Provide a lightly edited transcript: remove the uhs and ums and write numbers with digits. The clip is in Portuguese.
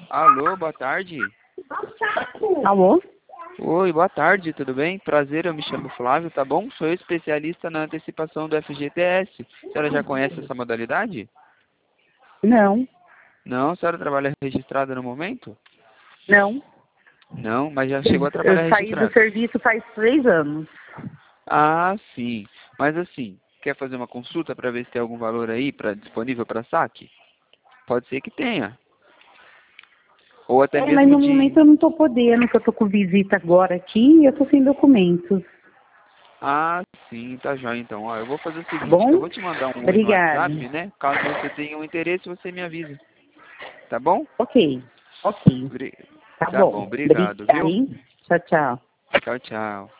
Alô, boa tarde. Alô? Oi, boa tarde, tudo bem? Prazer, eu me chamo Flávio, tá bom? Sou especialista na antecipação do FGTS. A senhora já conhece essa modalidade? Não, Não? A senhora trabalha registrada no momento? não. Não, mas já chegou a trabalhar Eu saí do registrada. serviço faz 3 anos. Ah, sim. Mas assim, quer fazer uma consulta para ver se tem algum valor aí disponível para saque? Pode ser que tenha. Ou até Mas mesmo no momento de... eu não tô podendo, que eu tô com visita agora aqui e eu tô sem documentos. Ah, sim, tá jóia então. Ó, eu vou fazer o Tá seguinte, eu bom? vou te mandar um oi no Obrigada. WhatsApp, né? Caso você tenha um interesse, você me avisa. Tá bom? Ok, ok. Bri- Tá Tá bom, bom. obrigado, Obrigada, viu? hein? Tchau, tchau. Tchau, tchau.